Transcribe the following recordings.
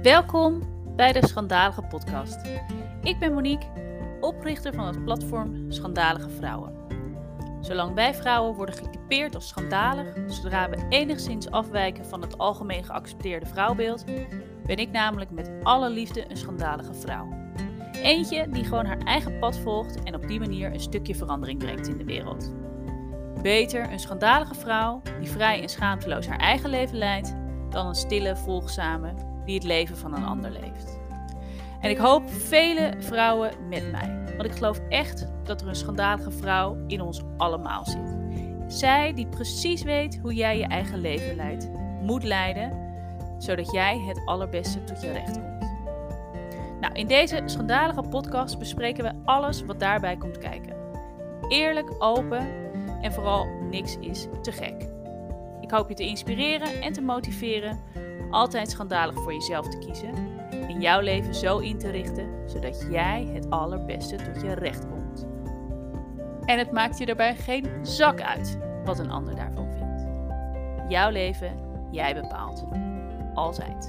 Welkom bij de Schandalige Podcast. Ik ben Monique, oprichter van het platform Schandalige Vrouwen. Zolang wij vrouwen worden getypeerd als schandalig, zodra we enigszins afwijken van het algemeen geaccepteerde vrouwbeeld, ben ik namelijk met alle liefde een schandalige vrouw. Eentje die gewoon haar eigen pad volgt en op die manier een stukje verandering brengt in de wereld. Beter een schandalige vrouw die vrij en schaamteloos haar eigen leven leidt, dan een stille, volgzame die het leven van een ander leeft. En ik hoop vele vrouwen met mij, want ik geloof echt dat er een schandalige vrouw in ons allemaal zit. Zij die precies weet hoe jij je eigen leven leidt, moet leiden, zodat jij het allerbeste tot je recht komt. Nou, in deze schandalige podcast bespreken we alles wat daarbij komt kijken. Eerlijk, open en vooral niks is te gek. Ik hoop je te inspireren en te motiveren altijd schandalig voor jezelf te kiezen en jouw leven zo in te richten, zodat jij het allerbeste tot je recht komt. En het maakt je daarbij geen zak uit wat een ander daarvan vindt. Jouw leven, jij bepaalt. Altijd.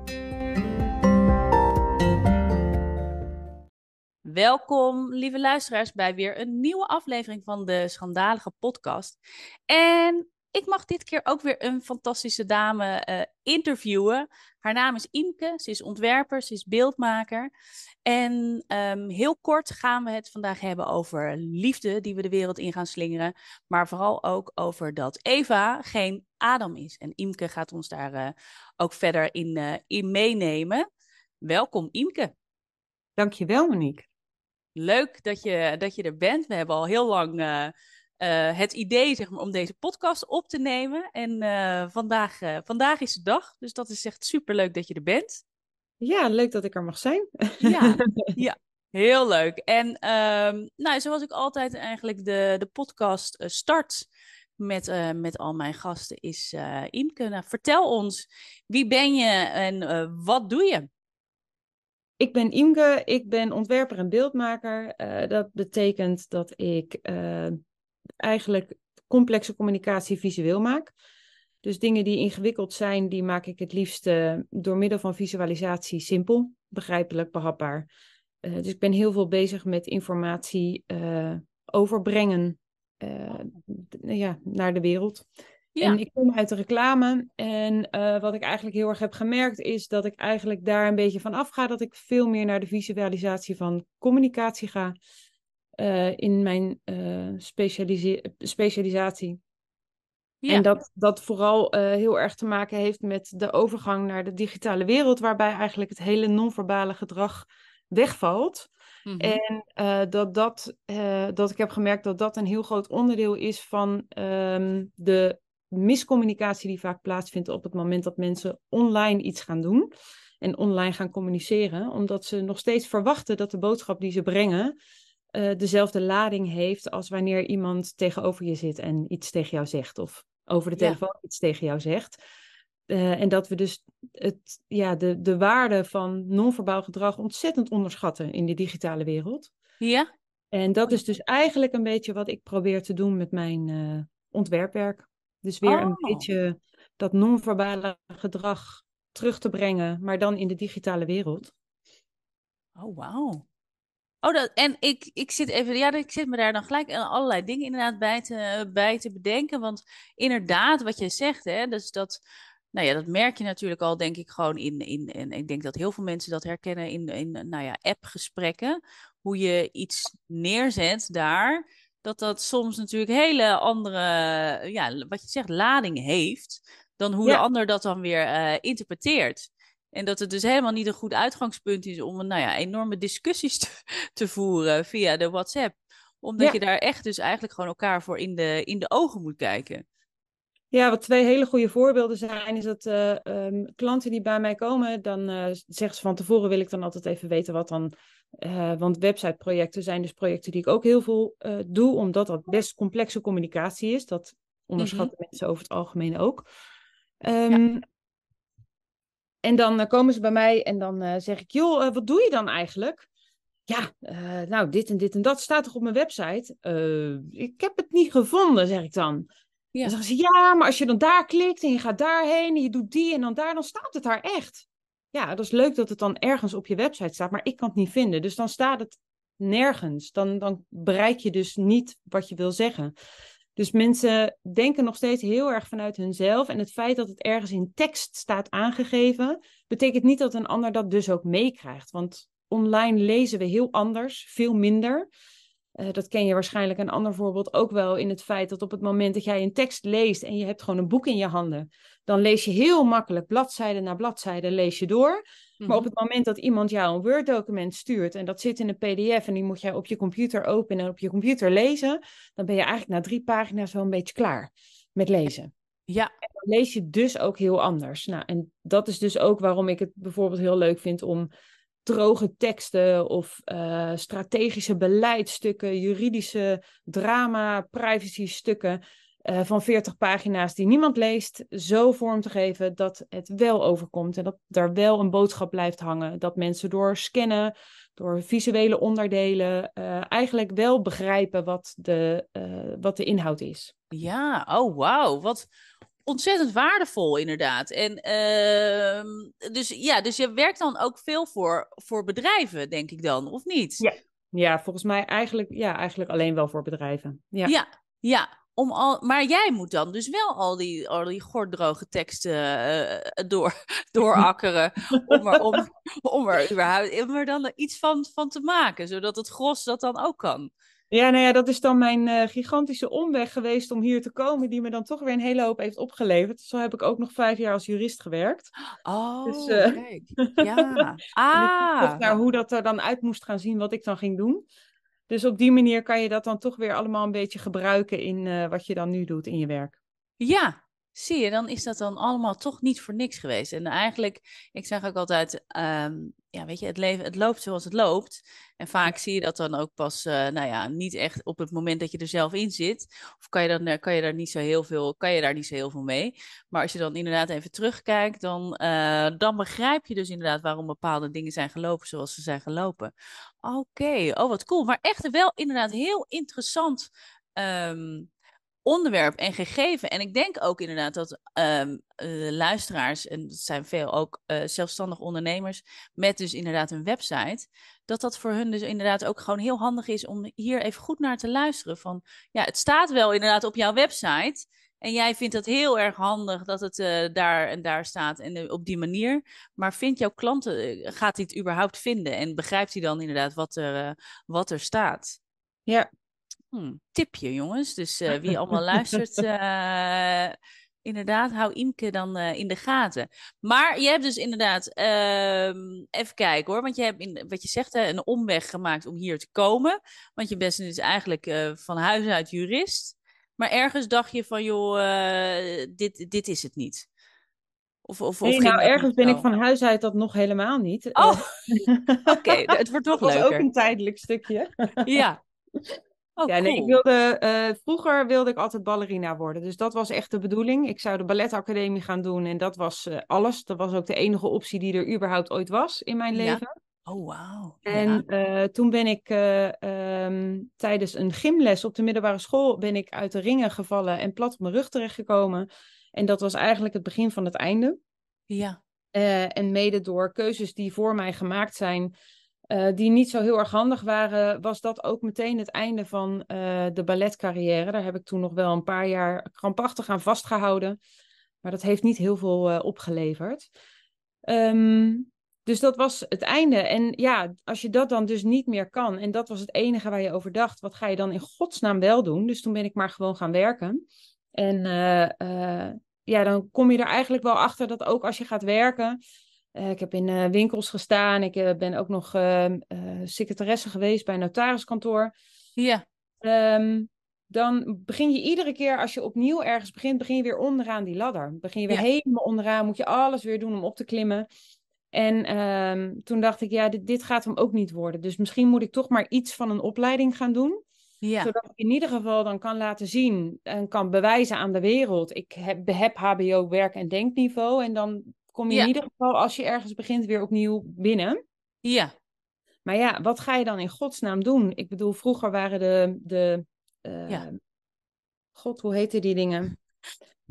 Welkom, lieve luisteraars, bij weer een nieuwe aflevering van de Schandalige Podcast. En ik mag dit keer ook weer een fantastische dame interviewen. Haar naam is Imke, ze is ontwerper, ze is beeldmaker. En heel kort gaan we het vandaag hebben over liefde die we de wereld in gaan slingeren. Maar vooral ook over dat Eva geen Adam is. En Imke gaat ons daar ook verder in meenemen. Welkom Imke. Dankjewel Monique. Leuk dat je er bent. We hebben al heel lang het idee zeg maar, om deze podcast op te nemen. En vandaag is de dag. Dus dat is echt superleuk dat je er bent. Ja, leuk dat ik er mag zijn. Ja, heel leuk. En nou, zoals ik altijd eigenlijk de podcast start met al mijn gasten is Imke. Nou, vertel ons, wie ben je en wat doe je? Ik ben Imke, ik ben ontwerper en beeldmaker. Dat betekent dat ik eigenlijk complexe communicatie visueel maak. Dus dingen die ingewikkeld zijn, die maak ik het liefst door middel van visualisatie simpel, begrijpelijk, behapbaar. Dus ik ben heel veel bezig met informatie overbrengen naar de wereld. Ja. En ik kom uit de reclame en wat ik eigenlijk heel erg heb gemerkt is dat ik eigenlijk daar een beetje van afga, dat ik veel meer naar de visualisatie van communicatie ga in mijn specialisatie. Ja. En dat vooral heel erg te maken heeft met de overgang naar de digitale wereld, waarbij eigenlijk het hele non-verbale gedrag wegvalt. Mm-hmm. En dat ik heb gemerkt dat dat een heel groot onderdeel is van de miscommunicatie die vaak plaatsvindt op het moment dat mensen online iets gaan doen en online gaan communiceren, omdat ze nog steeds verwachten dat de boodschap die ze brengen dezelfde lading heeft als wanneer iemand tegenover je zit en iets tegen jou zegt of over de telefoon iets tegen jou zegt. En dat we dus de waarde van non-verbaal gedrag ontzettend onderschatten in de digitale wereld. Ja. En dat is dus eigenlijk een beetje wat ik probeer te doen met mijn ontwerpwerk. Dus weer een beetje dat non-verbale gedrag terug te brengen, maar dan in de digitale wereld. Oh, wauw. En ik zit even, ik zit me daar dan gelijk allerlei dingen inderdaad bij te bedenken. Want inderdaad, wat je zegt, hè, dus dat merk je natuurlijk al, denk ik, gewoon en ik denk dat heel veel mensen dat herkennen in appgesprekken. Hoe je iets neerzet daar, dat soms natuurlijk hele andere, wat je zegt, lading heeft, dan hoe de ander dat dan weer interpreteert. En dat het dus helemaal niet een goed uitgangspunt is om enorme discussies te voeren via de WhatsApp. Omdat je daar echt dus eigenlijk gewoon elkaar voor in de ogen moet kijken. Ja, wat twee hele goede voorbeelden zijn, is dat klanten die bij mij komen, dan zeggen ze van tevoren wil ik dan altijd even weten wat dan... want websiteprojecten zijn dus projecten die ik ook heel veel doe, omdat dat best complexe communicatie is. Dat onderschatten mensen over het algemeen ook. En dan komen ze bij mij en dan zeg ik, joh, wat doe je dan eigenlijk? Ja, nou, dit en dit en dat staat toch op mijn website? Ik heb het niet gevonden, zeg ik dan. Ja. Dan zeggen ze, ja, maar als je dan daar klikt en je gaat daarheen en je doet die en dan daar, dan staat het daar echt. ja, dat is leuk dat het dan ergens op je website staat, maar ik kan het niet vinden. Dus dan staat het nergens. Dan bereik je dus niet wat je wil zeggen. Dus mensen denken nog steeds heel erg vanuit hunzelf. En het feit dat het ergens in tekst staat aangegeven, betekent niet dat een ander dat dus ook meekrijgt. Want online lezen we heel anders, veel minder. Dat ken je waarschijnlijk een ander voorbeeld ook wel in het feit dat op het moment dat jij een tekst leest en je hebt gewoon een boek in je handen, dan lees je heel makkelijk bladzijde na bladzijde lees je door. Maar op Mhm. het moment dat iemand jou een Word-document stuurt en dat zit in een PDF en die moet jij op je computer openen en op je computer lezen, dan ben je eigenlijk na 3 pagina's wel een beetje klaar met lezen. Ja, Dan lees je dus ook heel anders. Nou, en dat is dus ook waarom ik het bijvoorbeeld heel leuk vind om droge teksten of strategische beleidsstukken, juridische drama, privacy stukken van 40 pagina's die niemand leest, zo vorm te geven dat het wel overkomt en dat daar wel een boodschap blijft hangen. Dat mensen door scannen, door visuele onderdelen, eigenlijk wel begrijpen wat de inhoud is. ja, oh wauw, wat ontzettend waardevol inderdaad. En dus ja, dus je werkt dan ook veel voor bedrijven, denk ik dan, of niet? Ja. Ja, volgens mij eigenlijk alleen wel voor bedrijven. Ja. Ja, ja. Maar jij moet dan dus wel al die gordroge teksten doorakkeren om er überhaupt om er dan iets van te maken, zodat het gros dat dan ook kan. Ja, nou ja, dat is dan mijn gigantische omweg geweest om hier te komen, die me dan toch weer een hele hoop heeft opgeleverd. Zo heb ik ook nog 5 jaar als jurist gewerkt. Dus, Oh, kijk. Ja. en ik zocht Ah. naar hoe dat er dan uit moest gaan zien, wat ik dan ging doen. Dus op die manier kan je dat dan toch weer allemaal een beetje gebruiken in wat je dan nu doet in je werk. Ja, zie je, dan is dat dan allemaal toch niet voor niks geweest. En eigenlijk, ik zeg ook altijd, ja, weet je, het leven, het loopt zoals het loopt. En vaak zie je dat dan ook pas, nou ja, niet echt op het moment dat je er zelf in zit. Of kan je daar niet zo heel veel, kan je daar niet zo heel veel mee. Maar als je dan inderdaad even terugkijkt, dan begrijp je dus inderdaad waarom bepaalde dingen zijn gelopen zoals ze zijn gelopen. Oké, oh wat cool. Maar echt wel inderdaad heel interessant. ehm, Onderwerp en gegeven. En ik denk ook inderdaad dat luisteraars, en dat zijn veel ook zelfstandig ondernemers, met dus inderdaad een website, dat dat voor hun dus inderdaad ook gewoon heel handig is om hier even goed naar te luisteren. Van ja, het staat wel inderdaad op jouw website. En jij vindt het heel erg handig dat het daar en daar staat en op die manier. Maar vindt jouw klant, gaat hij het überhaupt vinden? En begrijpt hij dan inderdaad wat er staat? Ja. Tipje, jongens. Dus wie allemaal luistert, inderdaad, hou Imke dan in de gaten. Maar je hebt dus inderdaad, even kijken hoor, want je hebt wat je zegt, hè, een omweg gemaakt om hier te komen. Want je bent dus eigenlijk van huis uit jurist. Maar ergens dacht je van, joh, dit is het niet. Of Nee, ging nou, dat niet ergens ben ik zo? van huis uit dat nog helemaal niet. Oh, oké, het wordt Dat nog was ook leuker. een tijdelijk stukje. Ja, oh Ja, nee, cool. vroeger wilde ik altijd ballerina worden. Dus dat was echt de bedoeling. Ik zou de balletacademie gaan doen en dat was alles. Dat was ook de enige optie die er überhaupt ooit was in mijn Ja. leven. Oh, wauw. Ja. En toen ben ik tijdens een gymles op de middelbare school ben ik uit de ringen gevallen en plat op mijn rug terechtgekomen. En dat was eigenlijk het begin van het einde. Ja. En mede door keuzes die voor mij gemaakt zijn, die niet zo heel erg handig waren, was dat ook meteen het einde van de balletcarrière. Daar heb ik toen nog wel een paar jaar krampachtig aan vastgehouden. Maar dat heeft niet heel veel opgeleverd. Ehm, dus dat was het einde. En ja, als je dat dan dus niet meer kan, en dat was het enige waar je over dacht, wat ga je dan in godsnaam wel doen? Dus toen ben ik maar gewoon gaan werken. En ja, dan kom je er eigenlijk wel achter dat ook als je gaat werken. Ik heb in winkels gestaan. Ik ben ook nog secretaresse geweest bij een notariskantoor. Ja. Ehm, dan begin je iedere keer als je opnieuw ergens begint, begin je weer onderaan die ladder. Begin je weer Ja. helemaal onderaan, moet je alles weer doen om op te klimmen. En toen dacht ik, ja, dit gaat hem ook niet worden. Dus misschien moet ik toch maar iets van een opleiding gaan doen. Ja. Zodat ik in ieder geval dan kan laten zien en kan bewijzen aan de wereld. Ik heb HBO werk- en denkniveau. En dan kom je in Ja, ieder geval, als je ergens begint, weer opnieuw binnen. ja, Maar ja, wat ga je dan in godsnaam doen? Ik bedoel, vroeger waren de ja. God, hoe heette die dingen?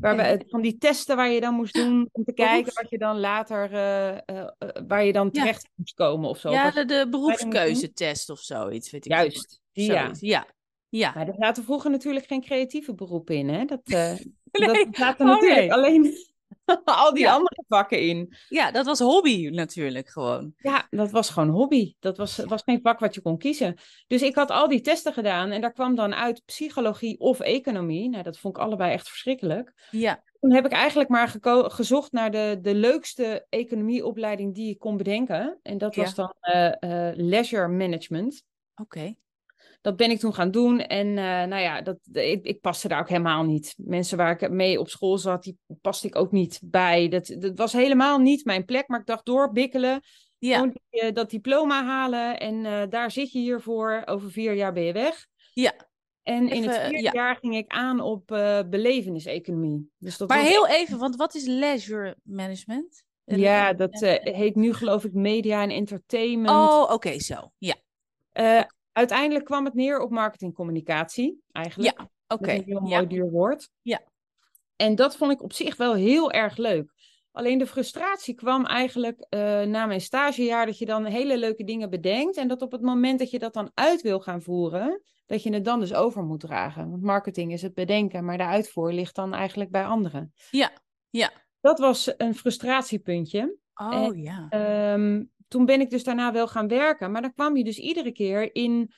Van die testen waar je dan moest doen om te kijken Beroeps... wat je dan later, waar je dan Ja, terecht moest komen of zo. Of ja wat je de opleiding moest doen. beroepskeuzetest of zoiets, weet ik veel. Juist, die ja. Zoiets, ja. Ja. Maar er zaten vroeger natuurlijk geen creatieve beroepen in, hè? Dat Nee, zaten oh natuurlijk nee. alleen al die Ja. andere vakken in. Ja, dat was hobby natuurlijk gewoon. Ja, dat was gewoon hobby. Dat was geen vak wat je kon kiezen. Dus ik had al die testen gedaan en daar kwam dan uit psychologie of economie. Nou, dat vond ik allebei echt verschrikkelijk. Ja, Toen heb ik eigenlijk maar gezocht naar de leukste economieopleiding die ik kon bedenken. En dat was ja. dan leisure management. Oké. Dat ben ik toen gaan doen. En nou ja, ik paste daar ook helemaal niet. Mensen waar ik mee op school zat, die paste ik ook niet bij. Dat was helemaal niet mijn plek. Maar ik dacht doorbikkelen. Ja, Gewoon dat diploma halen. En daar zit je hiervoor. Over 4 jaar ben je weg. ja. En in het Even, vierde ja. jaar ging ik aan op beleveniseconomie. Dus dat Maar was heel echt... even, want wat is leisure management? Ja, dat heet nu geloof ik media en entertainment. Oh, oké, zo. Ja, Uh, Uiteindelijk kwam het neer op marketingcommunicatie, ja, eigenlijk. Met oké. een heel mooi Ja, duur woord. ja. En dat vond ik op zich wel heel erg leuk. Alleen de frustratie kwam eigenlijk na mijn stagejaar dat je dan hele leuke dingen bedenkt. En dat op het moment dat je dat dan uit wil gaan voeren, dat je het dan dus over moet dragen. Want marketing is het bedenken, maar de uitvoer ligt dan eigenlijk bij anderen. Ja, ja. Dat was een frustratiepuntje. Oh, En ja. toen ben ik dus daarna wel gaan werken. Maar dan kwam je dus iedere keer in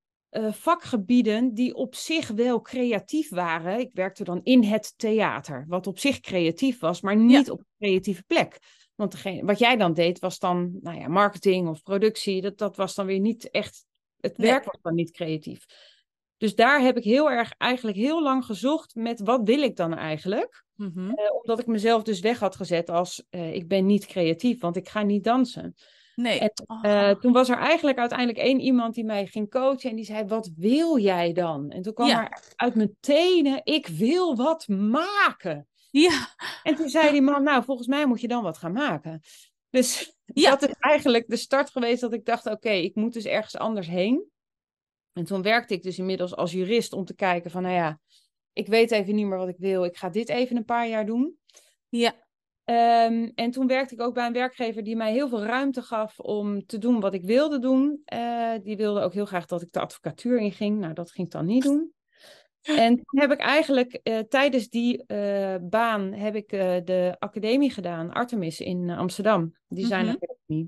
vakgebieden die op zich wel creatief waren. Ik werkte dan in het theater, wat op zich creatief was, maar Ja, niet op een creatieve plek. Want wat jij dan deed, was dan nou ja, marketing of productie. Dat was dan weer niet echt, het nee. werk was dan niet creatief. Dus daar heb ik eigenlijk heel lang gezocht met wat wil ik dan eigenlijk? Mhm. Omdat ik mezelf dus weg had gezet als ik ben niet creatief, want ik ga niet dansen. Nee. En Oh. toen was er eigenlijk uiteindelijk één iemand die mij ging coachen en die zei, wat wil jij dan? En toen kwam Ja, er uit mijn tenen, ik wil wat maken. ja, En toen zei die man, nou, volgens mij moet je dan wat gaan maken. Dus ja. dat is eigenlijk de start geweest dat ik dacht, oké, ik moet dus ergens anders heen. En toen werkte ik dus inmiddels als jurist om te kijken van, nou ja, ik weet even niet meer wat ik wil. Ik ga dit even een paar jaar doen. Ja. En toen werkte ik ook bij een werkgever die mij heel veel ruimte gaf om te doen wat ik wilde doen. Die wilde ook heel graag dat ik de advocatuur inging. Nou, dat ging ik dan niet doen. En toen heb ik eigenlijk tijdens die baan heb ik de academie gedaan, Artemis in Amsterdam, Design Mhm. Academy.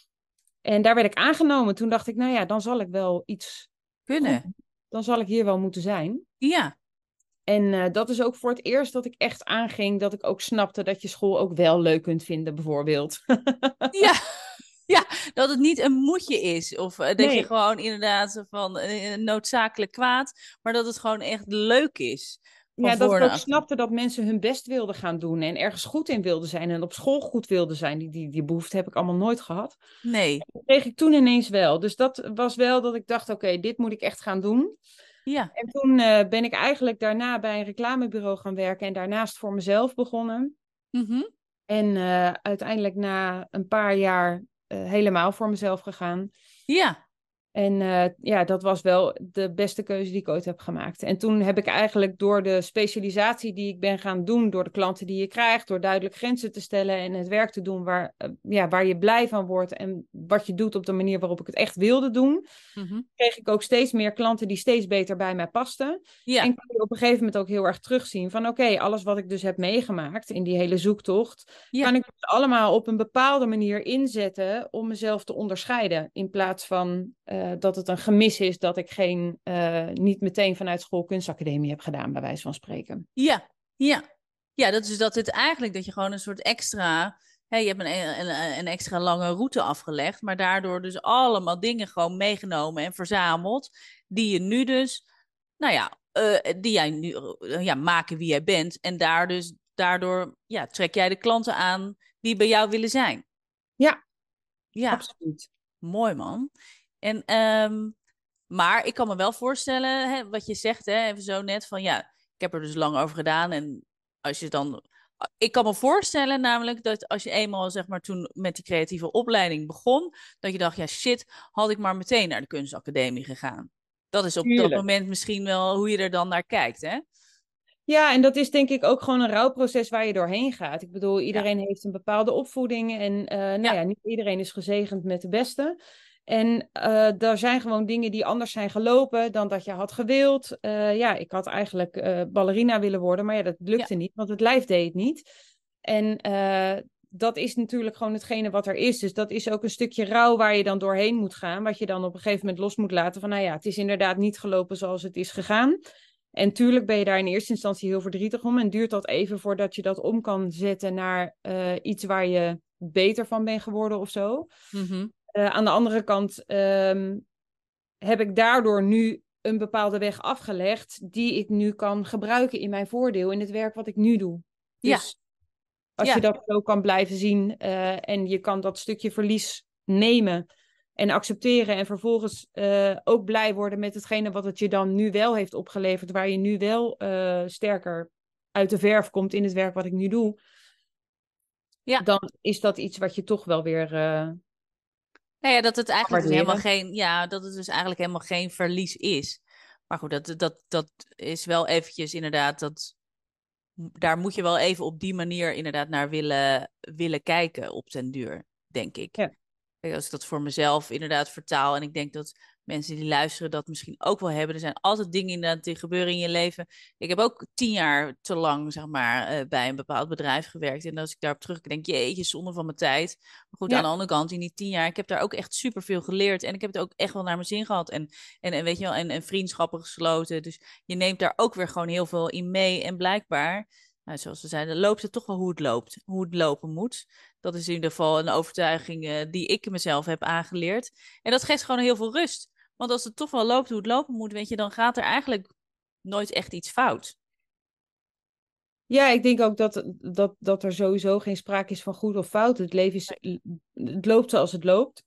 En daar werd ik aangenomen. Toen dacht ik, nou ja, dan zal ik wel iets goed, Kunnen. dan zal ik hier wel moeten zijn. Ja. En dat is ook voor het eerst dat ik echt aanging dat ik ook snapte dat je school ook wel leuk kunt vinden, bijvoorbeeld. Ja. Ja, dat het niet een moedje is. Of dat je Nee, gewoon inderdaad van noodzakelijk kwaad. Maar dat het gewoon echt leuk is. Van ja, dat voor ik naar ook achter. snapte dat mensen hun best wilden gaan doen en ergens goed in wilden zijn en op school goed wilden zijn. Die behoefte heb ik allemaal nooit gehad. Nee. Dat kreeg ik toen ineens wel. Dus dat was wel dat ik dacht, oké, dit moet ik echt gaan doen. Ja. En toen ben ik eigenlijk daarna bij een reclamebureau gaan werken en daarnaast voor mezelf begonnen. Mhm. En uiteindelijk na een paar jaar helemaal voor mezelf gegaan. Ja. En ja, dat was wel de beste keuze die ik ooit heb gemaakt. En toen heb ik eigenlijk door de specialisatie die ik ben gaan doen, door de klanten die je krijgt, door duidelijk grenzen te stellen en het werk te doen waar je blij van wordt en wat je doet op de manier waarop ik het echt wilde doen, Mhm. kreeg ik ook steeds meer klanten die steeds beter bij mij pasten. Ja. En kon je op een gegeven moment ook heel erg terugzien van oké, alles wat ik dus heb meegemaakt in die hele zoektocht, Ja. kan ik dus allemaal op een bepaalde manier inzetten om mezelf te onderscheiden. In plaats van dat het een gemis is dat ik niet meteen vanuit school kunstacademie heb gedaan, bij wijze van spreken. Ja. Ja. Ja, dat is dat het eigenlijk dat je gewoon een soort extra. Hè, je hebt een extra lange route afgelegd, maar daardoor dus allemaal dingen gewoon meegenomen en verzameld. Die je nu dus, nou ja, die jij nu ja, maken wie jij bent. En daardoor ja, trek jij de klanten aan die bij jou willen zijn. Ja, Ja, absoluut. mooi man. En, maar ik kan me wel voorstellen, hè, wat je zegt, hè, even zo net, van ja, ik heb er dus lang over gedaan. En als je dan. Ik kan me voorstellen namelijk dat als je eenmaal, zeg maar, toen met die creatieve opleiding begon, dat je dacht, ja shit, had ik maar meteen naar de kunstacademie gegaan. Dat is op dat Tuurlijk. moment misschien wel hoe je er dan naar kijkt, hè? Ja, en dat is denk ik ook gewoon een rouwproces waar je doorheen gaat. Ik bedoel, Ja, iedereen heeft een bepaalde opvoeding en nou ja, ja, niet iedereen is gezegend met de beste. En er zijn gewoon dingen die anders zijn gelopen dan dat je had gewild. Ja, ik had eigenlijk ballerina willen worden, maar ja, dat ja, lukte niet, want het lijf deed het niet. En dat is natuurlijk gewoon hetgene wat er is. Dus dat is ook een stukje rouw waar je dan doorheen moet gaan, wat je dan op een gegeven moment los moet laten van, nou ja, het is inderdaad niet gelopen zoals het is gegaan. En tuurlijk ben je daar in eerste instantie heel verdrietig om. En duurt dat even voordat je dat om kan zetten naar iets waar je beter van bent geworden of zo. mhm. Aan de andere kant heb ik daardoor nu een bepaalde weg afgelegd die ik nu kan gebruiken in mijn voordeel in het werk wat ik nu doe. Ja, Dus als je ja, dat zo kan blijven zien en je kan dat stukje verlies nemen en accepteren en vervolgens ook blij worden met hetgene wat het je dan nu wel heeft opgeleverd, waar je nu wel sterker uit de verf komt in het werk wat ik nu doe, ja. dan is dat iets wat je toch wel weer Nou ja, dat het kan eigenlijk dus helemaal waarderen. geen, ja, dat het dus eigenlijk helemaal geen verlies is. Maar goed, dat is wel eventjes inderdaad, daar moet je wel even op die manier inderdaad naar willen kijken op den duur, denk ik. Ja. Kijk, als ik dat voor mezelf inderdaad vertaal en ik denk dat mensen die luisteren dat misschien ook wel hebben. Er zijn altijd dingen inderdaad die gebeuren in je leven. Ik heb ook 10 jaar te lang, zeg maar, bij een bepaald bedrijf gewerkt. En als ik daarop terugdenk, jeetje, zonde van mijn tijd. Maar goed, aan de Ja. andere kant, in die 10 jaar, ik heb daar ook echt superveel geleerd. En ik heb het ook echt wel naar mijn zin gehad. En weet je wel, en vriendschappen gesloten. Dus je neemt daar ook weer gewoon heel veel in mee. En blijkbaar, nou, zoals we zeiden, loopt het toch wel hoe het loopt. Hoe het lopen moet. Dat is in ieder geval een overtuiging die ik mezelf heb aangeleerd. En dat geeft gewoon heel veel rust. Want als het toch wel loopt hoe het lopen moet, weet je, dan gaat er eigenlijk nooit echt iets fout. Ja, ik denk ook dat er sowieso geen sprake is van goed of fout. Het leven is, het loopt zoals het loopt.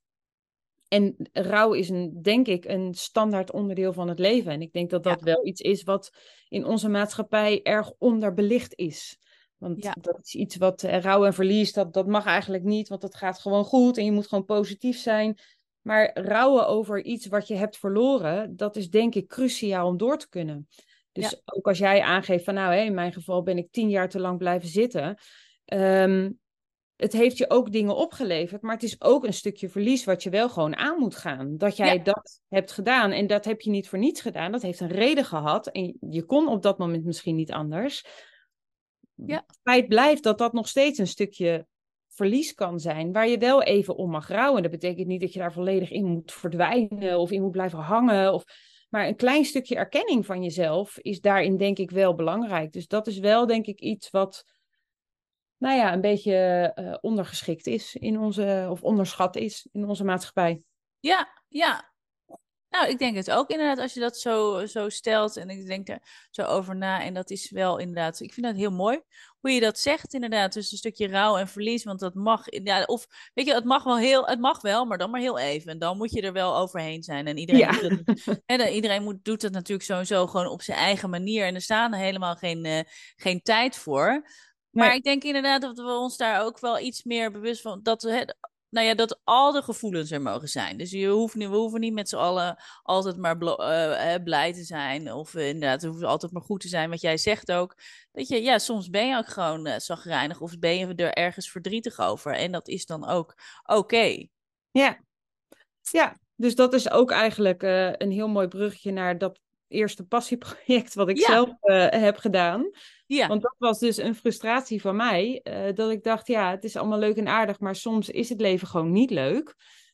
En rouw is denk ik, een standaard onderdeel van het leven. En ik denk dat Ja, dat wel iets is wat in onze maatschappij erg onderbelicht is. Want ja, dat is iets wat rouw en verlies, dat mag eigenlijk niet, want dat gaat gewoon goed en je moet gewoon positief zijn. Maar rouwen over iets wat je hebt verloren, dat is denk ik cruciaal om door te kunnen. ja, Dus ook als jij aangeeft van nou, in mijn geval ben ik 10 jaar te lang blijven zitten. ehm, Het heeft je ook dingen opgeleverd, maar het is ook een stukje verlies wat je wel gewoon aan moet gaan. Dat ja, jij dat hebt gedaan en dat heb je niet voor niets gedaan. Dat heeft een reden gehad en je kon op dat moment misschien niet anders. ja, Feit blijft dat dat nog steeds een stukje verlies kan zijn, waar je wel even om mag rouwen. Dat betekent niet dat je daar volledig in moet verdwijnen of in moet blijven hangen. Maar een klein stukje erkenning van jezelf is daarin denk ik wel belangrijk. Dus dat is wel denk ik iets wat nou ja, een beetje ondergeschikt is in onze, of onderschat is in onze maatschappij. ja, ja. Nou, ik denk het ook inderdaad, als je dat zo stelt en ik denk er zo over na. En dat is wel inderdaad, ik vind dat heel mooi hoe je dat zegt inderdaad. Dus een stukje rouw en verlies, want dat mag, ja, of weet je, het mag wel, maar dan maar heel even. En dan moet je er wel overheen zijn. En iedereen Ja, doet dat, doet dat natuurlijk sowieso gewoon op zijn eigen manier. En er staan helemaal geen tijd voor. Maar nee, ik denk inderdaad dat we ons daar ook wel iets meer bewust van, dat, nou ja, dat al de gevoelens er mogen zijn. Dus we hoeven niet met z'n allen altijd maar blij te zijn. Of inderdaad, het hoeft altijd maar goed te zijn. Wat jij zegt ook. Dat je, ja, soms ben je ook gewoon chagrijnig. Of ben je er ergens verdrietig over. En dat is dan ook oké. ja, ja. Dus dat is ook eigenlijk een heel mooi bruggetje naar dat eerste passieproject wat ik Ja, zelf heb gedaan. ja, Want dat was dus een frustratie van mij, dat ik dacht, ja, het is allemaal leuk en aardig, maar soms is het leven gewoon niet leuk.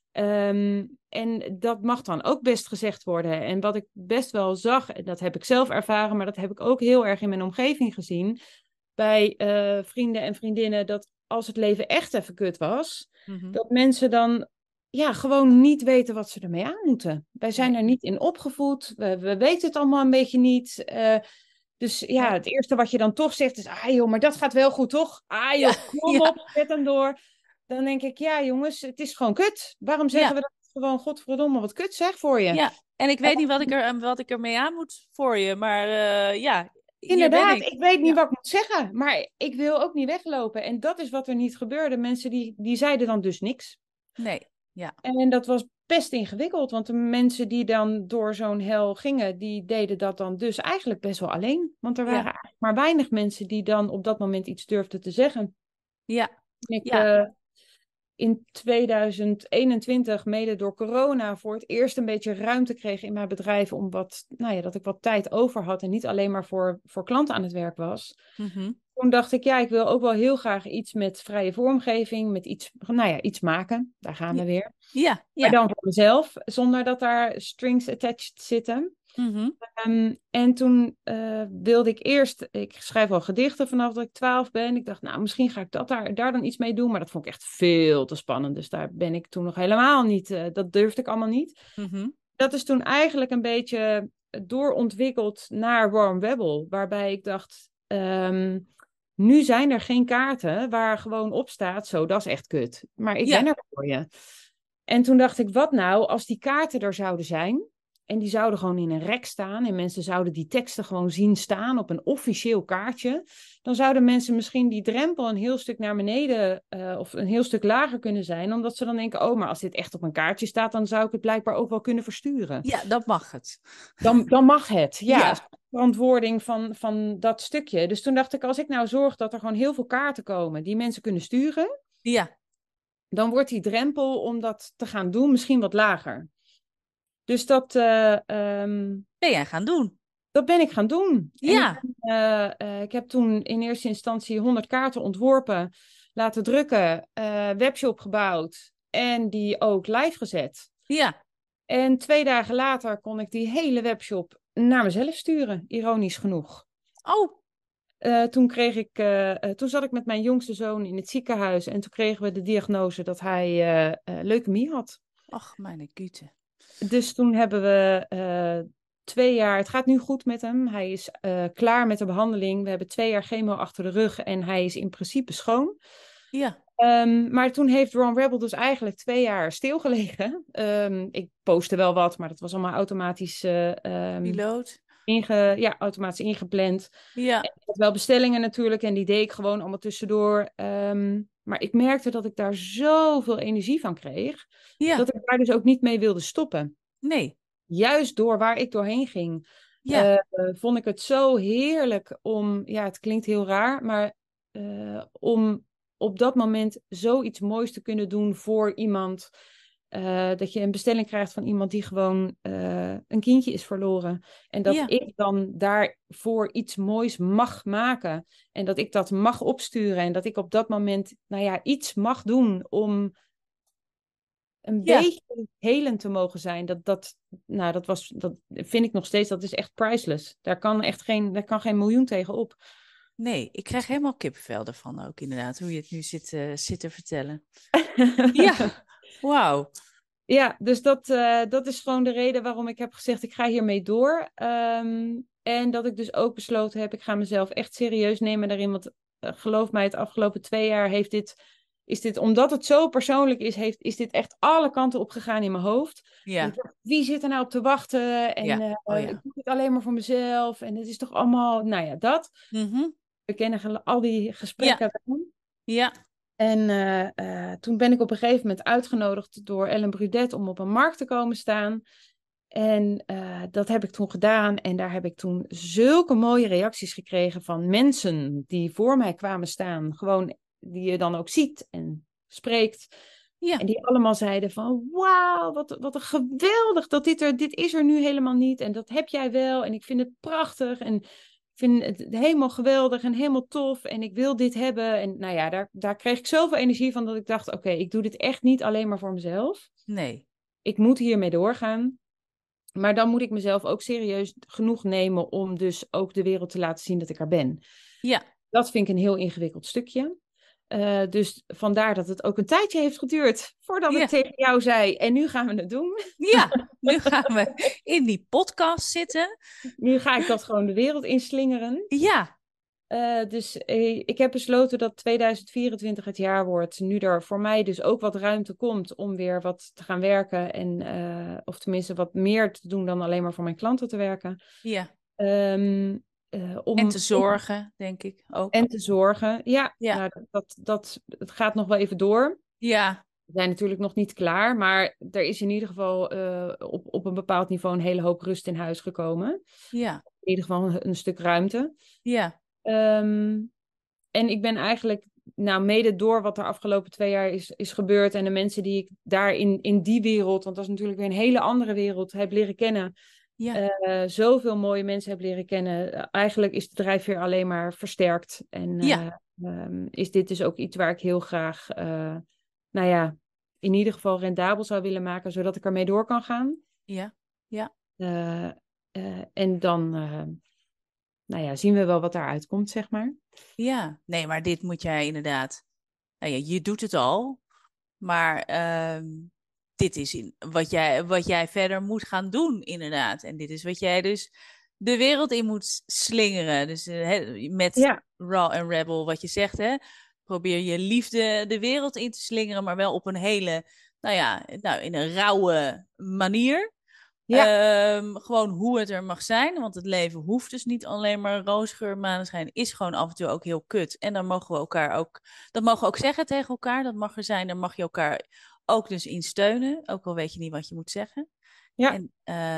En dat mag dan ook best gezegd worden. En wat ik best wel zag, en dat heb ik zelf ervaren, maar dat heb ik ook heel erg in mijn omgeving gezien, bij vrienden en vriendinnen, dat als het leven echt even kut was, mhm, dat mensen dan ja, gewoon niet weten wat ze ermee aan moeten. Wij zijn nee, er niet in opgevoed, we weten het allemaal een beetje niet. Dus ja, nee, het eerste wat je dan toch zegt is, ah joh, maar dat gaat wel goed, toch? Ah ja, joh, kom ja, op, zet hem door. Dan denk ik, ja jongens, het is gewoon kut. Waarom zeggen ja, we dat gewoon, godverdomme, wat kut zeg voor je? ja. En ik weet niet wat ik ermee aan moet voor je. Maar ja, hier ben Inderdaad, ik. ik weet niet Ja, wat ik moet zeggen, maar ik wil ook niet weglopen. En dat is wat er niet gebeurde. Mensen die zeiden dan dus niks. nee, ja, En dat was best ingewikkeld. Want de mensen die dan door zo'n hel gingen, die deden dat dan dus eigenlijk best wel alleen. Want er waren Ja. eigenlijk maar weinig mensen die dan op dat moment iets durfden te zeggen. Ja. Ik Ja. in 2021, mede door corona, voor het eerst een beetje ruimte kreeg in mijn bedrijf om dat ik wat tijd over had en niet alleen maar voor klanten aan het werk was. Mhm. Toen dacht ik, ja, ik wil ook wel heel graag iets met vrije vormgeving, met iets maken. Daar gaan we weer. Ja. Maar Ja. dan voor mezelf, zonder dat daar strings attached zitten. Mhm. En toen wilde ik schrijf al gedichten vanaf dat ik 12 ben. Ik dacht, nou, misschien ga ik daar dan iets mee doen. Maar dat vond ik echt veel te spannend. Dus daar ben ik toen nog helemaal niet, dat durfde ik allemaal niet. Mhm. Dat is toen eigenlijk een beetje doorontwikkeld naar Warm Rebel. Waarbij ik dacht, nu zijn er geen kaarten waar gewoon op staat, zo, dat is echt kut. Maar ik ben Ja. er voor je. En toen dacht ik, wat nou als die kaarten er zouden zijn en die zouden gewoon in een rek staan en mensen zouden die teksten gewoon zien staan op een officieel kaartje, dan zouden mensen misschien die drempel een heel stuk naar beneden of een heel stuk lager kunnen zijn, omdat ze dan denken, oh, maar als dit echt op een kaartje staat, dan zou ik het blijkbaar ook wel kunnen versturen. Ja, dat mag het. Dan mag het, ja. Ja. Verantwoording van dat stukje. Dus toen dacht ik, als ik nou zorg dat er gewoon heel veel kaarten komen die mensen kunnen sturen, Ja. dan wordt die drempel om dat te gaan doen misschien wat lager. Dus Ben jij gaan doen? dat ben ik gaan doen. En Ja. ik heb toen in eerste instantie 100 kaarten ontworpen, laten drukken, webshop gebouwd en die ook live gezet. Ja. En 2 dagen later kon ik die hele webshop naar mezelf sturen, ironisch genoeg. Oh. Toen zat ik met mijn jongste zoon in het ziekenhuis en toen kregen we de diagnose dat hij leukemie had. Ach, mijn güte. Dus toen hebben we 2 jaar, het gaat nu goed met hem. Hij is klaar met de behandeling. We hebben 2 jaar chemo achter de rug en hij is in principe schoon. Ja. Maar toen heeft Ron Rebel dus eigenlijk 2 jaar stilgelegen. Ik postte wel wat, maar dat was allemaal automatisch, Piloot. automatisch ingepland. Ja. Ik had wel bestellingen natuurlijk en die deed ik gewoon allemaal tussendoor. Maar ik merkte dat ik daar zoveel energie van kreeg, Ja. dat ik daar dus ook niet mee wilde stoppen. Nee. Juist door waar ik doorheen ging, Ja. vond ik het zo heerlijk om, ja, het klinkt heel raar, maar om op dat moment zoiets moois te kunnen doen voor iemand. Dat je een bestelling krijgt van iemand die gewoon een kindje is verloren. En dat Ja. ik dan daarvoor iets moois mag maken. En dat ik dat mag opsturen. En dat ik op dat moment, nou ja, iets mag doen om een Ja. beetje helend te mogen zijn. Dat vind ik nog steeds, dat is echt priceless. Daar kan geen miljoen tegen op. Nee, ik krijg helemaal kippenvel ervan ook inderdaad, hoe je het nu zit te vertellen. Ja, wauw. Ja, dus dat is gewoon de reden waarom ik heb gezegd, ik ga hiermee door. En dat ik dus ook besloten heb, ik ga mezelf echt serieus nemen daarin. Want geloof mij, het afgelopen 2 jaar is dit, omdat het zo persoonlijk is dit echt alle kanten op gegaan in mijn hoofd. Ja. Ik dacht, wie zit er nou op te wachten? En Ja. Oh ja. ik doe het alleen maar voor mezelf. En het is toch allemaal, nou ja, dat. Mhm. We kennen al die gesprekken wel. Ja. En toen ben ik op een gegeven moment uitgenodigd door Ellen Brudet om op een markt te komen staan. En dat heb ik toen gedaan. En daar heb ik toen zulke mooie reacties gekregen van mensen die voor mij kwamen staan. Gewoon die je dan ook ziet en spreekt. Ja. En die allemaal zeiden van, wauw, wat een geweldig dat dit is er nu helemaal niet. En dat heb jij wel. En ik vind het prachtig. En ik vind het helemaal geweldig en helemaal tof. En ik wil dit hebben. En nou ja, daar kreeg ik zoveel energie van dat ik dacht, oké, ik doe dit echt niet alleen maar voor mezelf. Nee. Ik moet hiermee doorgaan. Maar dan moet ik mezelf ook serieus genoeg nemen om dus ook de wereld te laten zien dat ik er ben. Ja. Dat vind ik een heel ingewikkeld stukje. Dus vandaar dat het ook een tijdje heeft geduurd voordat ik tegen jou zei, en nu gaan we het doen. Ja, nu gaan we in die podcast zitten. Nu ga ik dat gewoon de wereld inslingeren. Ja. Dus ik heb besloten dat 2024 het jaar wordt. Nu er voor mij dus ook wat ruimte komt om weer wat te gaan werken. Of tenminste wat meer te doen dan alleen maar voor mijn klanten te werken. Ja. En te zorgen, denk ik ook. En te zorgen, ja. Ja. Nou, het gaat nog wel even door. Ja. We zijn natuurlijk nog niet klaar, maar er is in ieder geval op een bepaald niveau een hele hoop rust in huis gekomen. Ja, In ieder geval een stuk ruimte. ja, Ehm, en ik ben eigenlijk, nou, mede door wat er afgelopen 2 jaar is gebeurd en de mensen die ik daar in die wereld, want dat is natuurlijk weer een hele andere wereld, heb leren kennen. ja, Zoveel mooie mensen heb leren kennen. Eigenlijk is de drijfveer alleen maar versterkt. En ja, is dit dus ook iets waar ik heel graag, nou ja, in ieder geval rendabel zou willen maken, zodat ik ermee door kan gaan. ja, ja. Eh, en dan, nou ja, zien we wel wat daaruit komt, zeg maar. Ja, nee, maar dit moet jij inderdaad. Nou ja, je doet het al, maar dit is wat jij verder moet gaan doen, inderdaad. En dit is wat jij dus de wereld in moet slingeren. Dus met Ja, Raw en Rebel, wat je zegt, hè. Probeer je liefde de wereld in te slingeren, maar wel op een hele, nou ja, nou, in een rauwe manier. ja, Gewoon hoe het er mag zijn. Want het leven hoeft dus niet alleen maar roosgeur, maneschijn. Is gewoon af en toe ook heel kut. En dan mogen we elkaar ook. Dat mogen we ook zeggen tegen elkaar. Dat mag er zijn. Dan mag je elkaar ook dus in steunen. Ook al weet je niet wat je moet zeggen. ja, En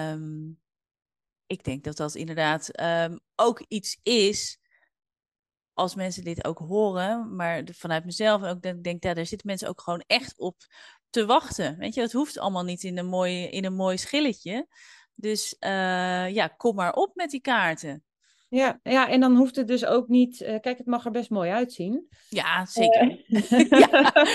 ik denk dat dat inderdaad ook iets is. Als mensen dit ook horen, maar vanuit mezelf ook denk, ja, daar zitten mensen ook gewoon echt op te wachten. Weet je, het hoeft allemaal niet in een mooi schilletje. Dus ja, kom maar op met die kaarten. ja, ja. En dan hoeft het dus ook niet. Kijk, het mag er best mooi uitzien. Ja, zeker. Eh, Ja,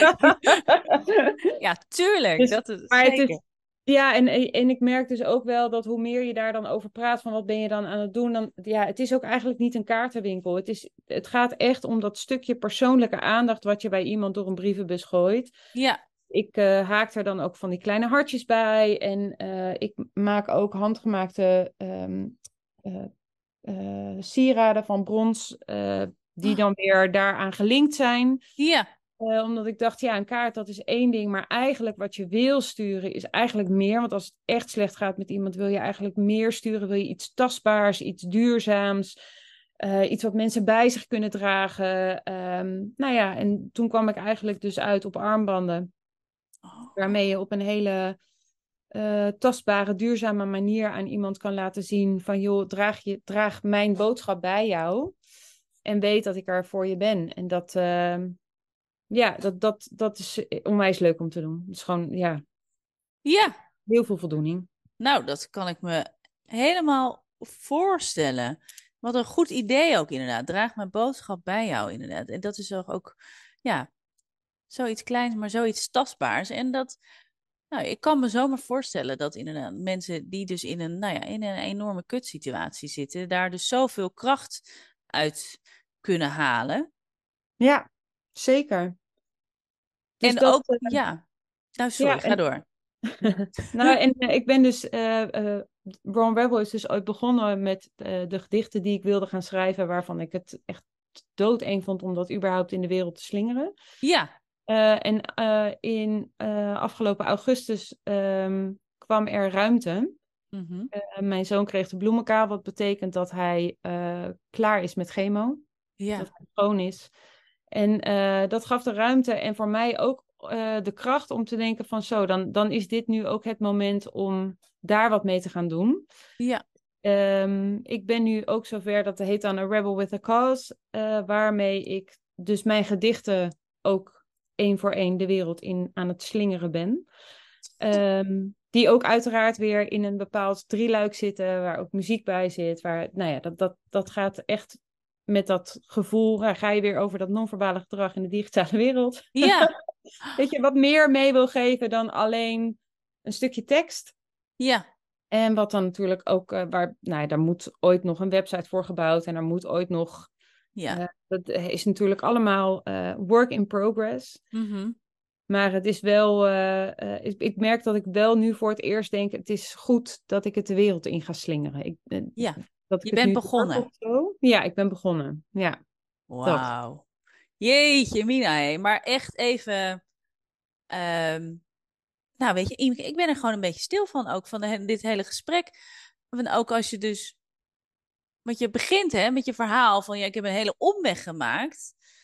ja, tuurlijk. dus, Dat is maar het zeker. is, ja, en ik merk dus ook wel dat hoe meer je daar dan over praat, van wat ben je dan aan het doen, dan, ja, het is ook eigenlijk niet een kaartenwinkel. Het gaat echt om dat stukje persoonlijke aandacht wat je bij iemand door een brievenbus gooit. Ja. Ik haak er dan ook van die kleine hartjes bij en ik maak ook handgemaakte eh, sieraden van brons, die dan weer daaraan gelinkt zijn. Ja. Omdat ik dacht, ja, een kaart dat is één ding, maar eigenlijk wat je wil sturen is eigenlijk meer. Want als het echt slecht gaat met iemand, wil je eigenlijk meer sturen. Wil je iets tastbaars, iets duurzaams, iets wat mensen bij zich kunnen dragen. Nou ja, en toen kwam ik eigenlijk dus uit op armbanden, Oh. waarmee je op een hele tastbare, duurzame manier aan iemand kan laten zien van, joh, draag mijn boodschap bij jou en weet dat ik er voor je ben. En dat, ja, dat is onwijs leuk om te doen. Het is gewoon, ja, Ja, heel veel voldoening. nou, dat kan ik me helemaal voorstellen. Wat een goed idee ook inderdaad. Draag mijn boodschap bij jou inderdaad. En dat is toch ook, ja, zoiets kleins, maar zoiets tastbaars. En dat, nou, ik kan me zomaar voorstellen dat inderdaad mensen die dus in een, nou ja, in een enorme kutsituatie zitten, daar dus zoveel kracht uit kunnen halen. Ja, zeker. Dus En dat, ook, ja, nou sorry, ja, ga en, door. nou, en ik ben dus, Brown Rebel is dus ooit begonnen met de gedichten die ik wilde gaan schrijven, waarvan ik het echt doodeng vond om dat überhaupt in de wereld te slingeren. Ja, En in afgelopen augustus kwam er ruimte. mhm, Mijn zoon kreeg de bloemenkaal, wat betekent dat hij klaar is met chemo. Dat ja, hij schoon is. En dat gaf de ruimte en voor mij ook de kracht om te denken van zo, dan is dit nu ook het moment om daar wat mee te gaan doen. ja, Ik ben nu ook zover, dat heet dan A Rebel with a Cause, waarmee ik dus mijn gedichten ook één voor één de wereld in aan het slingeren ben. Die ook uiteraard weer in een bepaald drieluik zitten, waar ook muziek bij zit. Waar, nou ja, dat gaat echt met dat gevoel. Ga je weer over dat non-verbale gedrag in de digitale wereld. ja, Weet je, wat meer mee wil geven dan alleen een stukje tekst. ja, En wat dan natuurlijk ook, nou ja, daar moet ooit nog een website voor gebouwd en er moet ooit nog. ja, Dat is natuurlijk allemaal work in progress. mhm, Maar het is wel, ik merk dat ik wel nu voor het eerst denk, het is goed dat ik het de wereld in ga slingeren. ja. Dat ik Je het bent nu durf of begonnen. zo. Ja, ik ben begonnen. Ja, dat. Wauw. Jeetje, Mina, hé. Maar echt even. ehm, nou, weet je, Imke, ik ben er gewoon een beetje stil van ook, van dit hele gesprek. En ook als je dus. Want je begint hè, met je verhaal van ja, ik heb een hele omweg gemaakt.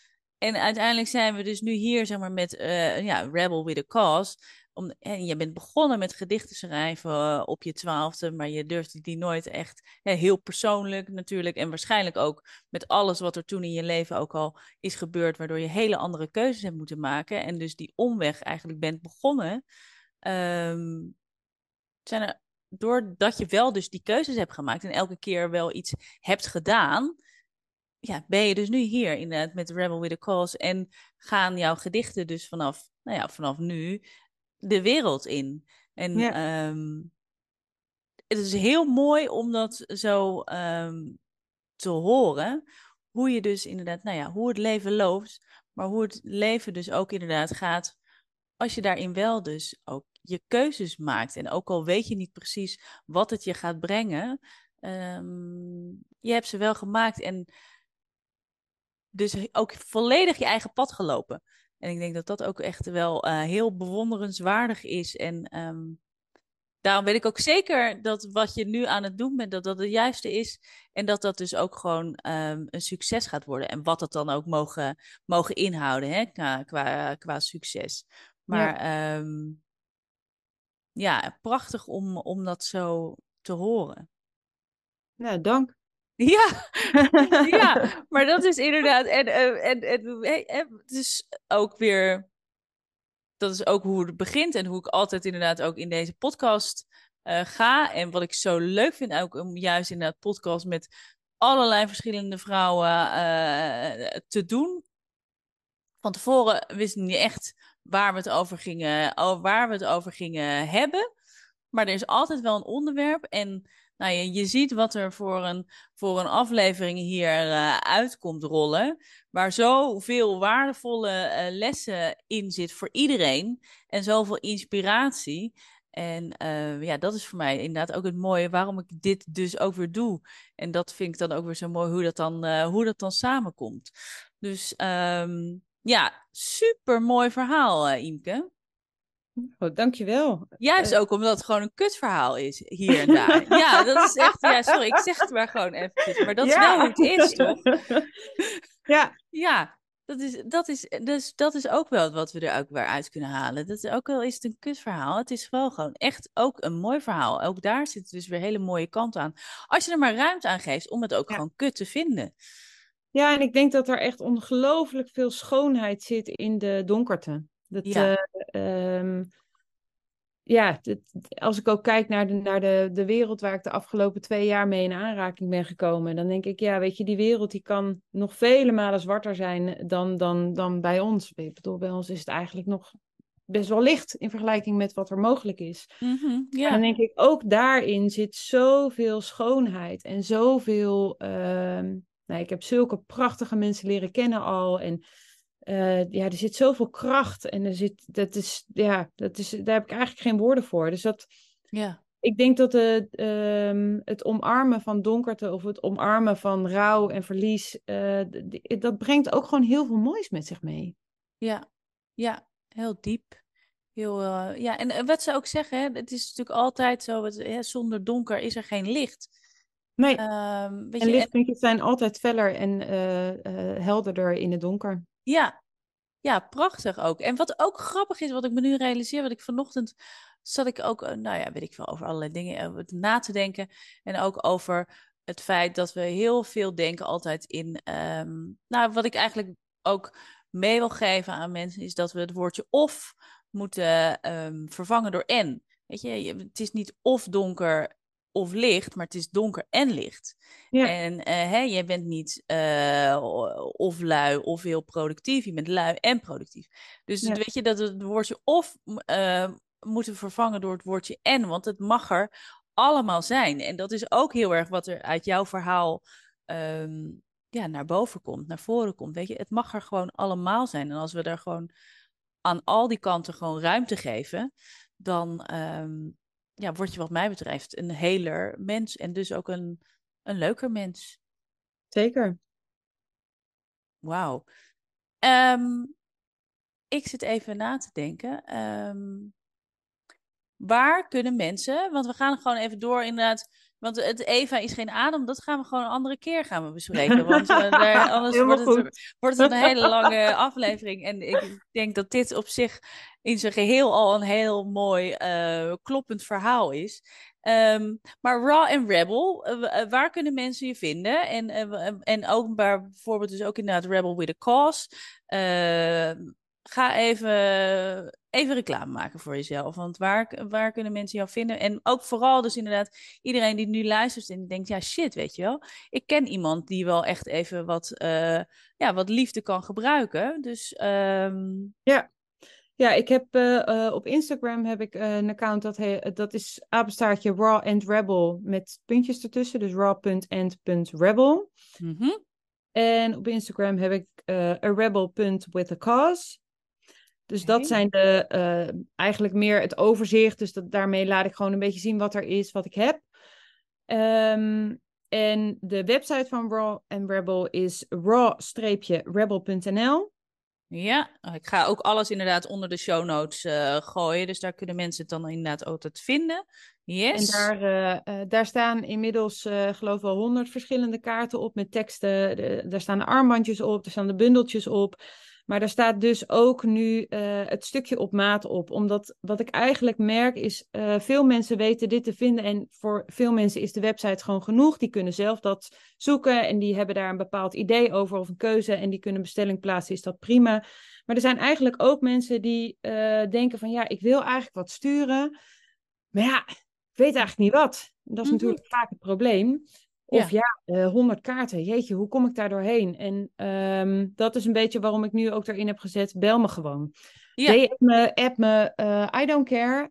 En uiteindelijk zijn we dus nu hier, zeg maar, met Rebel with a Cause. Je bent begonnen met gedichten schrijven op je 12e, maar je durfde die nooit echt heel persoonlijk natuurlijk. En waarschijnlijk ook met alles wat er toen in je leven ook al is gebeurd, waardoor je hele andere keuzes hebt moeten maken. En dus die omweg eigenlijk bent begonnen. Ehm, zijn er, doordat je wel dus die keuzes hebt gemaakt en elke keer wel iets hebt gedaan, ja, ben je dus nu hier inderdaad met Rebel with a Cause en gaan jouw gedichten dus vanaf nu de wereld in. En Ja, het is heel mooi om dat zo te horen, hoe je dus inderdaad, hoe het leven loopt, maar hoe het leven dus ook inderdaad gaat als je daarin wel dus ook je keuzes maakt. En ook al weet je niet precies wat het je gaat brengen, je hebt ze wel gemaakt en dus ook volledig je eigen pad gelopen. En ik denk dat dat ook echt wel heel bewonderenswaardig is. En daarom weet ik ook zeker dat wat je nu aan het doen bent, dat dat het juiste is. En dat dat dus ook gewoon een succes gaat worden. En wat dat dan ook mogen inhouden, hè, qua succes. Maar ja. ja, prachtig om dat zo te horen. Nou, dank. Ja, ja, maar dat is inderdaad. Het is ook weer. Dat is ook hoe het begint en hoe ik altijd inderdaad ook in deze podcast ga. En wat ik zo leuk vind, ook om juist inderdaad podcast met allerlei verschillende vrouwen te doen. Van tevoren wist ik niet echt waar we het over gingen hebben. Maar er is altijd wel een onderwerp. En nou, je ziet wat er voor een aflevering hier uitkomt rollen. Waar zoveel waardevolle lessen in zit voor iedereen. En zoveel inspiratie. En ja, dat is voor mij inderdaad ook het mooie waarom ik dit dus ook weer doe. En dat vind ik dan ook weer zo mooi hoe dat dan samenkomt. Dus ja, super mooi verhaal, Imke. Oh, dankjewel. Juist ook omdat het gewoon een kutverhaal is, hier en daar. Ja, dat is echt, ja, sorry, ik zeg het maar gewoon eventjes. Maar dat is wel hoe Ja. het is, toch? Ja, Ja, dat is ook wel wat we er ook weer uit kunnen halen. Dat is ook wel is het een kutverhaal. Het is wel gewoon echt ook een mooi verhaal. Ook daar zit dus weer hele mooie kant aan. Als je er maar ruimte aan geeft om het ook ja. gewoon kut te vinden. Ja, en ik denk dat er echt ongelooflijk veel schoonheid zit in de donkerte. Dat, Ja, ja, als ik ook kijk naar de wereld waar ik de afgelopen 2 jaar mee in aanraking ben gekomen, dan denk ik, ja, weet je, die wereld die kan nog vele malen zwarter zijn dan bij ons. Ik bedoel, bij ons is het eigenlijk nog best wel licht in vergelijking met wat er mogelijk is. En dan ja, denk ik, ook daarin zit zoveel schoonheid en zoveel. Nou, ik heb zulke prachtige mensen leren kennen al. En ja, er zit zoveel kracht. En daar heb ik eigenlijk geen woorden voor. Dus ja. ik denk dat het omarmen van donkerte of het omarmen van rouw en verlies, dat brengt ook gewoon heel veel moois met zich mee. Ja, ja, heel diep. Heel, ja, en wat ze ook zeggen, hè, het is natuurlijk altijd zo, zonder donker is er geen licht. Nee, Weet en je, en lichtpuntjes zijn altijd feller en helderder in het donker. ja, ja, prachtig ook. En wat ook grappig is, wat ik me nu realiseer, wat ik vanochtend zat ik ook, nou ja, weet ik veel, over allerlei dingen na te denken. En ook over het feit dat we heel veel denken altijd in, nou, wat ik eigenlijk ook mee wil geven aan mensen, is dat we het woordje of moeten vervangen door en. Weet je, het is niet of donker of licht, maar het is donker en licht. Ja, En jij bent niet of lui of heel productief. Je bent lui en productief. Dus ja, weet je dat we het woordje of moeten vervangen door het woordje en. Want het mag er allemaal zijn. En dat is ook heel erg wat er uit jouw verhaal ehm, ja, naar boven komt, naar voren komt. Weet je, het mag er gewoon allemaal zijn. En als we er gewoon aan al die kanten gewoon ruimte geven, dan ja, word je wat mij betreft een heler mens. En dus ook een leuker mens. zeker. Wauw. Ik zit even na te denken. Waar kunnen mensen, want we gaan gewoon even door inderdaad. Want het Eva is geen adem, dat gaan we gewoon een andere keer gaan we bespreken. Want anders Helemaal goed. wordt het een hele lange aflevering. En ik denk dat dit op zich in zijn geheel al een heel mooi kloppend verhaal is. Maar Raw en Rebel, waar kunnen mensen je vinden? En ook bijvoorbeeld dus ook inderdaad Rebel with a Cause. Ga even reclame maken voor jezelf. Want waar kunnen mensen jou vinden? En ook vooral dus inderdaad iedereen die nu luistert en denkt, ja shit, weet je wel. Ik ken iemand die wel echt even wat liefde kan gebruiken. Dus Ja. Ja, ik heb op Instagram heb ik een account dat is apenstaartje Raw and Rebel met puntjes ertussen. Dus raw.and.rebel. mhm. En op Instagram heb ik arebel.withacause. Dus dat Oké. zijn eigenlijk meer het overzicht. Dus daarmee laat ik gewoon een beetje zien wat er is, wat ik heb. En de website van Raw and Rebel is raw-rebel.nl. Ja, ik ga ook alles inderdaad onder de show notes gooien. Dus daar kunnen mensen het dan inderdaad altijd vinden. En Yes. daar staan inmiddels, geloof ik wel, 100 verschillende kaarten op met teksten. Daar staan de armbandjes op, er staan de bundeltjes op. Maar daar staat dus ook nu het stukje op maat op. Omdat wat ik eigenlijk merk is, veel mensen weten dit te vinden. En voor veel mensen is de website gewoon genoeg. Die kunnen zelf dat zoeken en die hebben daar een bepaald idee over of een keuze. En die kunnen bestelling plaatsen, is dat prima. Maar er zijn eigenlijk ook mensen die denken van ja, ik wil eigenlijk wat sturen. Maar ja, ik weet eigenlijk niet wat. Dat is Mhm. natuurlijk vaak het probleem. Of Ja, ja, 100 kaarten. Jeetje, hoe kom ik daar doorheen? En dat is een beetje waarom ik nu ook erin heb gezet. Bel me gewoon. ja, DM me, app me. I don't care.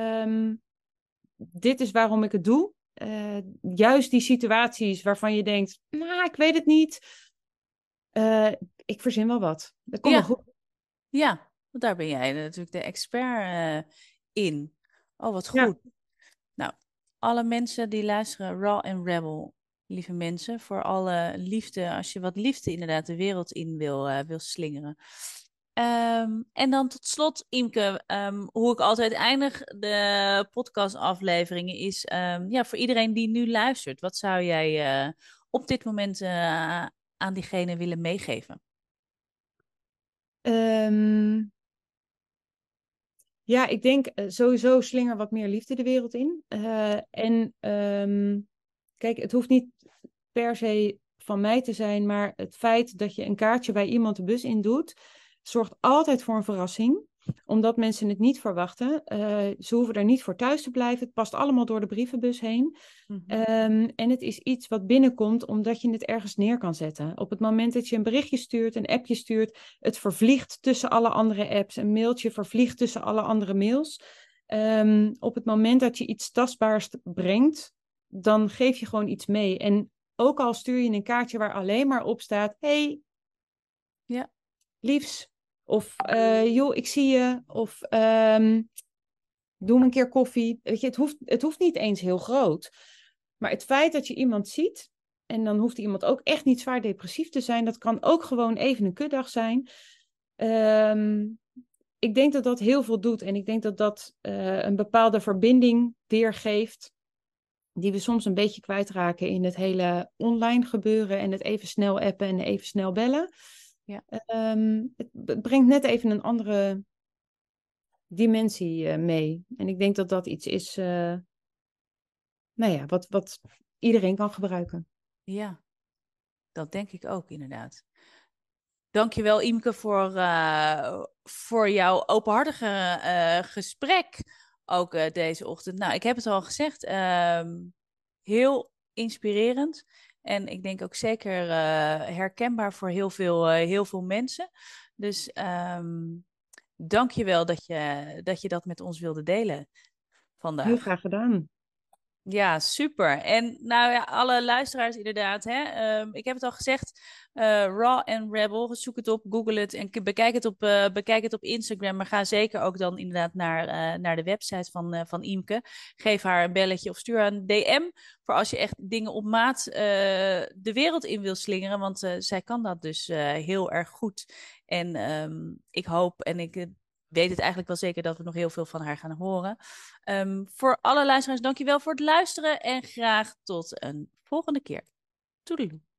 Dit is waarom ik het doe. Juist die situaties waarvan je denkt, nou, ik weet het niet. Uh, ik verzin wel wat. Dat komt wel ja, goed. ja. Want daar ben jij natuurlijk de expert in. Oh, wat Ja. goed. Nou, alle mensen die luisteren, Raw en Rebel, lieve mensen, voor alle liefde, als je wat liefde inderdaad de wereld in wil slingeren. En dan tot slot, Imke, hoe ik altijd eindig de podcastafleveringen is, ja, voor iedereen die nu luistert, wat zou jij op dit moment aan diegene willen meegeven? Um, Ja, ik denk sowieso slinger wat meer liefde de wereld in. Kijk, het hoeft niet per se van mij te zijn, maar het feit dat je een kaartje bij iemand de bus in doet, zorgt altijd voor een verrassing, omdat mensen het niet verwachten. Ze hoeven er niet voor thuis te blijven. Het past allemaal door de brievenbus heen. Mhm. En het is iets wat binnenkomt omdat je het ergens neer kan zetten. Op het moment dat je een berichtje stuurt, een appje stuurt, het vervliegt tussen alle andere apps. Een mailtje vervliegt tussen alle andere mails. Op het moment dat je iets tastbaars brengt, dan geef je gewoon iets mee. En ook al stuur je een kaartje waar alleen maar op staat: hey, Ja, liefs. Of joh, ik zie je. Of doe me een keer koffie. Weet je, het hoeft niet eens heel groot. Maar het feit dat je iemand ziet, en dan hoeft iemand ook echt niet zwaar depressief te zijn. Dat kan ook gewoon even een kutdag zijn. Ehm, ik denk dat dat heel veel doet. En ik denk dat dat een bepaalde verbinding weergeeft. Die we soms een beetje kwijtraken in het hele online gebeuren. En het even snel appen en even snel bellen. ja, Het brengt net even een andere dimensie mee. En ik denk dat dat iets is, nou ja, wat iedereen kan gebruiken. ja, dat denk ik ook inderdaad. Dankjewel, Imke, voor jouw openhartige gesprek ook deze ochtend. Nou, ik heb het al gezegd, heel inspirerend. En ik denk ook zeker herkenbaar voor heel veel mensen. Dus dankjewel dat je dat met ons wilde delen Heel vandaag. graag gedaan. Ja, super. En nou ja, alle luisteraars inderdaad. Hè? Ik heb het al gezegd. Raw and Rebel. Zoek het op, Google het en bekijk het op Instagram. Maar ga zeker ook dan inderdaad naar de website van Imke. Geef haar een belletje of stuur haar een DM. Voor als je echt dingen op maat de wereld in wil slingeren. Want zij kan dat dus heel erg goed. En ik hoop en ik weet het eigenlijk wel zeker dat we nog heel veel van haar gaan horen. Voor alle luisteraars, dankjewel voor het luisteren en graag tot een volgende keer. Toedeloe.